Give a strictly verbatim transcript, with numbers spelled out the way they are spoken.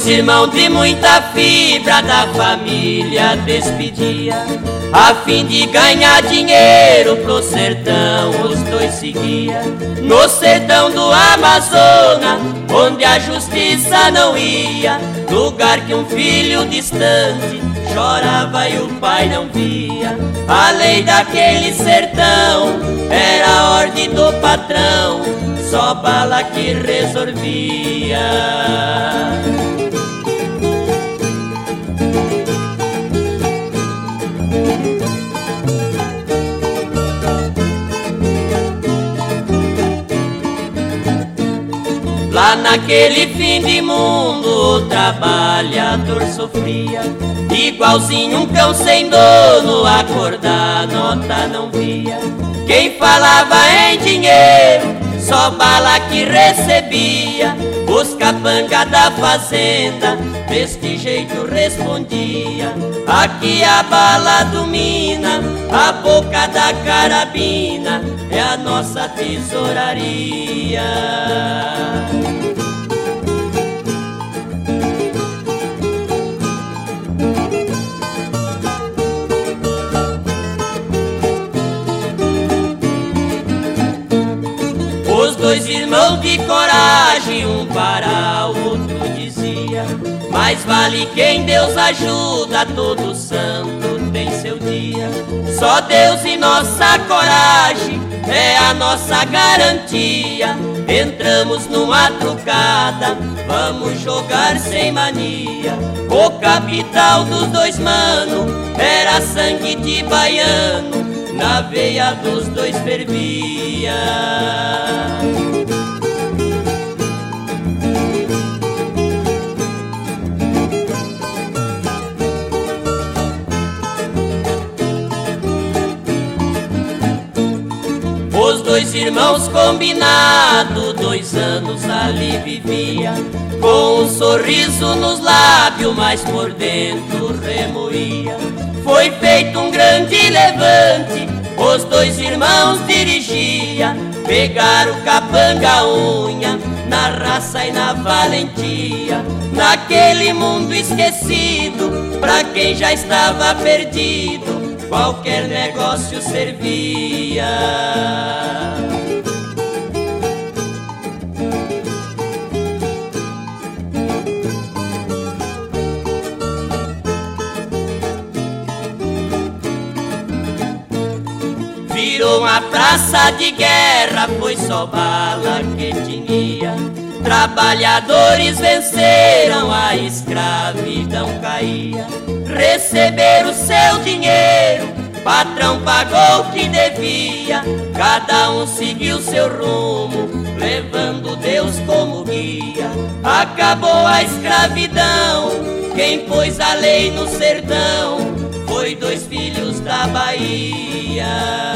Dois irmãos de muita fibra da família despedia, a fim de ganhar dinheiro pro sertão os dois seguia. No sertão do Amazonas, onde a justiça não ia, lugar que um filho distante chorava e o pai não via. A lei daquele sertão era a ordem do patrão, só bala que resolvia. Lá naquele fim de mundo o trabalhador sofria, igualzinho um cão sem dono, acordar nota não via. Quem falava em dinheiro, só bala que recebia. Os capangas da fazenda deste jeito respondia: aqui a bala domina, a boca da carabina é a nossa tesouraria. Os dois irmãos de coragem, um para o outro dizia: mais vale quem Deus ajuda, todo santo tem seu dia. Só Deus e nossa coragem é a nossa garantia. Entramos numa trucada, vamos jogar sem mania. O capital dos dois mano era sangue de baiano, na veia dos dois fervia. Os dois irmãos combinados, dois anos ali vivia, com um sorriso nos lábios, mas por dentro remoía. Foi feito um grande levante, os dois irmãos dirigia, pegaram capanga unha, na raça e na valentia. Naquele mundo esquecido, pra quem já estava perdido, qualquer negócio servia. Virou uma praça de guerra, foi só bala que tinha. Trabalhadores venceram, a escravidão caía. Receberam seu dinheiro, patrão pagou o que devia. Cada um seguiu seu rumo, levando Deus como guia. Acabou a escravidão, quem pôs a lei no sertão foi dois filhos da Bahia.